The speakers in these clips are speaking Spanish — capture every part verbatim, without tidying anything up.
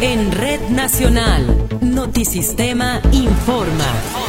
En Red Nacional, Notisistema informa.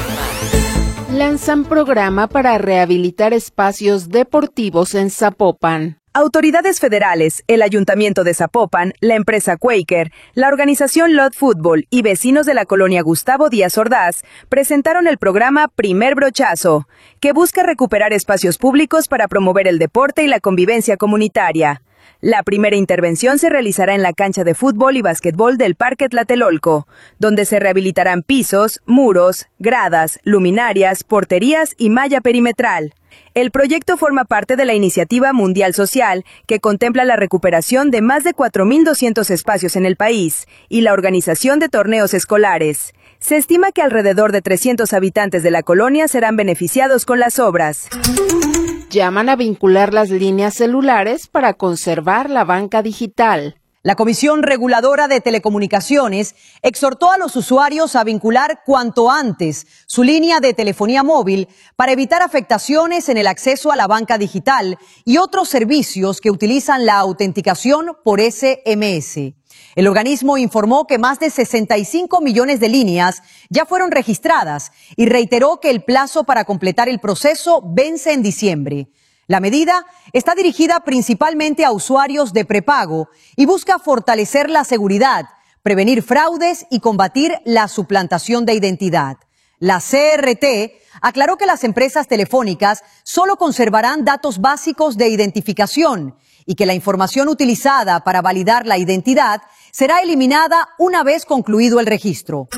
Lanzan programa para rehabilitar espacios deportivos en Zapopan. Autoridades federales, el Ayuntamiento de Zapopan, la empresa Quaker, la organización Lot Fútbol y vecinos de la colonia Gustavo Díaz Ordaz presentaron el programa Primer Brochazo, que busca recuperar espacios públicos para promover el deporte y la convivencia comunitaria. La primera intervención se realizará en la cancha de fútbol y básquetbol del Parque Tlatelolco, donde se rehabilitarán pisos, muros, gradas, luminarias, porterías y malla perimetral. El proyecto forma parte de la Iniciativa Mundial Social, que contempla la recuperación de más de cuatro mil doscientos espacios en el país y la organización de torneos escolares. Se estima que alrededor de trescientos habitantes de la colonia serán beneficiados con las obras. Llaman a vincular las líneas celulares para conservar la banca digital. La Comisión Reguladora de Telecomunicaciones exhortó a los usuarios a vincular cuanto antes su línea de telefonía móvil para evitar afectaciones en el acceso a la banca digital y otros servicios que utilizan la autenticación por ese eme ese. El organismo informó que más de sesenta y cinco millones de líneas ya fueron registradas y reiteró que el plazo para completar el proceso vence en diciembre. La medida está dirigida principalmente a usuarios de prepago y busca fortalecer la seguridad, prevenir fraudes y combatir la suplantación de identidad. La ce erre te aclaró que las empresas telefónicas solo conservarán datos básicos de identificación y que la información utilizada para validar la identidad será eliminada una vez concluido el registro.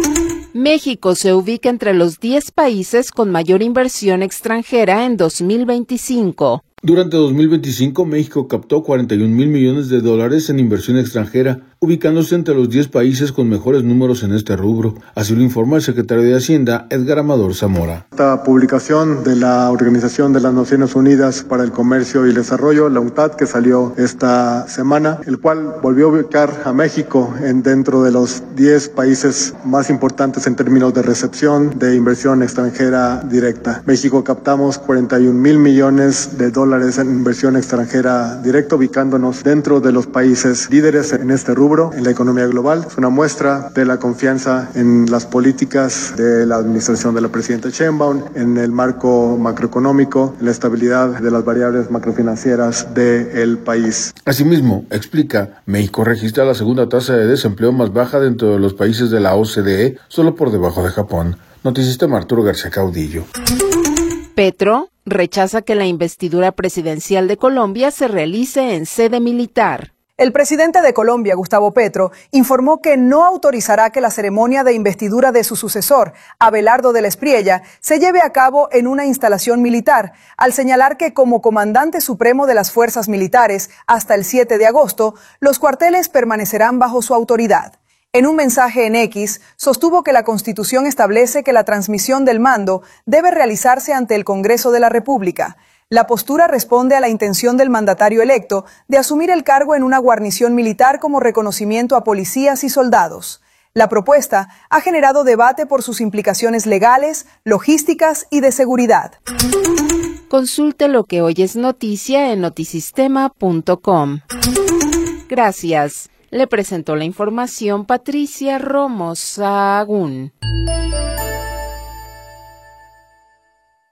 México se ubica entre los diez países con mayor inversión extranjera en dos mil veinticinco. Durante dos mil veinticinco, México captó cuarenta y un mil millones de dólares en inversión extranjera, ubicándose entre los diez países con mejores números en este rubro. Así lo informó el secretario de Hacienda, Edgar Amador Zamora. Esta publicación de la Organización de las Naciones Unidas para el Comercio y el Desarrollo, la UNCTAD, que salió esta semana, el cual volvió a ubicar a México en dentro de los diez países más importantes en términos de recepción de inversión extranjera directa. México captamos cuarenta y un mil millones de dólares en inversión extranjera directa, ubicándonos dentro de los países líderes en este rubro en la economía global. Es una muestra de la confianza en las políticas de la administración de la presidenta Sheinbaum, en el marco macroeconómico, en la estabilidad de las variables macrofinancieras del país. Asimismo, explica, México registra la segunda tasa de desempleo más baja dentro de los países de la o ce de e, solo por debajo de Japón. Notisistema Arturo García Caudillo. Petro rechaza que la investidura presidencial de Colombia se realice en sede militar. El presidente de Colombia, Gustavo Petro, informó que no autorizará que la ceremonia de investidura de su sucesor, Abelardo de la Espriella, se lleve a cabo en una instalación militar, al señalar que como comandante supremo de las fuerzas militares hasta el siete de agosto, los cuarteles permanecerán bajo su autoridad. En un mensaje en X, sostuvo que la Constitución establece que la transmisión del mando debe realizarse ante el Congreso de la República. La postura responde a la intención del mandatario electo de asumir el cargo en una guarnición militar como reconocimiento a policías y soldados. La propuesta ha generado debate por sus implicaciones legales, logísticas y de seguridad. Consulte lo que hoy es noticia en notisistema punto com. Gracias. Le presentó la información Patricia Romo Sahagún.